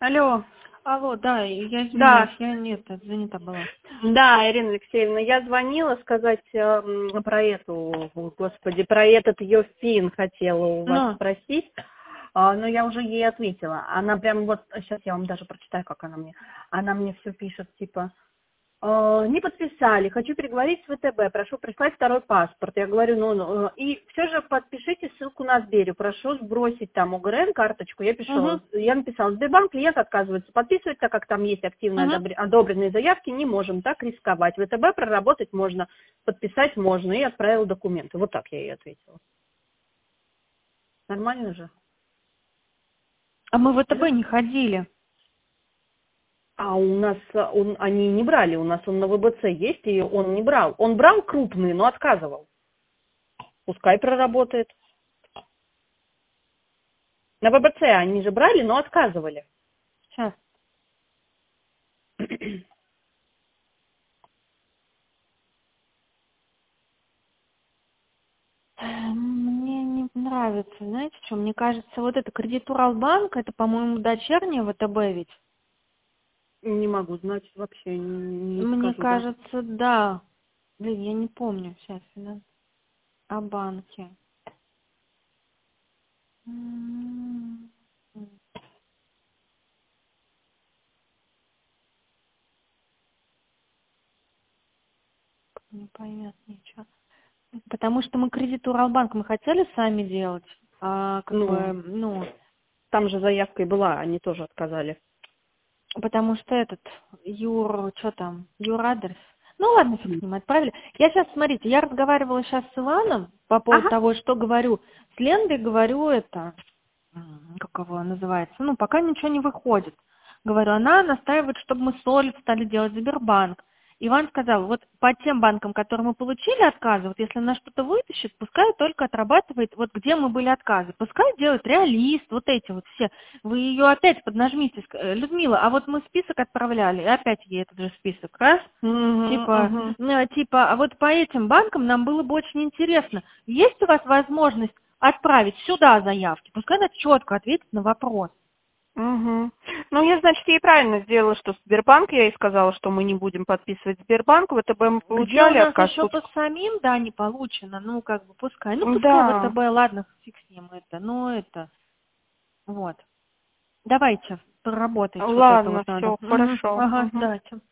Алло. Алло, да, я Да, извиняюсь, я нет, занята была. да, Ирина Алексеевна, я звонила сказать про эту, господи, про этот ее фин хотела у вас Ну, спросить, но я уже ей ответила. Она прям вот, сейчас я вам даже прочитаю, как она мне все пишет, типа, не подписали, хочу переговорить с ВТБ, прошу прислать второй паспорт. Я говорю, и все же подпишите ссылку на Сбере, прошу сбросить там ОГРН карточку. угу, Я написала, Сбербанк клиент отказывается подписывать, так как там есть активно угу. одобренные заявки, не можем так рисковать. ВТБ проработать можно, подписать можно, и отправила документы. Вот так я ей ответила. Нормально же? А мы в ВТБ Да? не ходили. А у нас они не брали, у нас он на ВБЦ есть, и он не брал. Он брал крупные, но отказывал. Пускай проработает. На ВБЦ они же брали, но отказывали. Сейчас. Мне не нравится, знаете что, мне кажется, вот это кредит Уралбанк, это, по-моему, дочерняя ВТБ ведь. Не могу знать, вообще не Мне скажу, да. кажется, да. Блин, я не помню сейчас, о банке. М, Непонятно ничего. Потому что мы кредит Уралбанк мы хотели сами делать, а как бы, Ну, там же заявка и была, они тоже отказали. потому что что там, юрадрес. Ну ладно, фиг с ним, отправили. Я сейчас, смотрите, я разговаривала сейчас с Иваном по поводу Ага. того, что говорю. С Лендой говорю как его называется, пока ничего не выходит. Говорю, она настаивает, чтобы мы солид стали делать Сбербанк. Иван сказал, вот по тем банкам, которые мы получили отказы, вот если она что-то вытащит, пускай только отрабатывает, вот где мы были отказы. Пускай делает реалист, вот эти вот все. Вы ее опять поднажмите, Людмила, а вот мы список отправляли, и опять ей этот же список, раз. Угу. А вот по этим банкам нам было бы очень интересно, есть у вас возможность отправить сюда заявки? Пускай она четко ответит на вопрос. Угу. Ну, я, значит, ей правильно сделала, что Сбербанк, я ей сказала, что мы не будем подписывать Сбербанк, ВТБ мы Где у получали нас отказ. еще по самим, да, не получено, пускай. Пускай Да. ВТБ, ладно, фиг с ним вот. Давайте, проработайте вот это Ладно, вот надо. все, хорошо. Ага, Угу. давайте.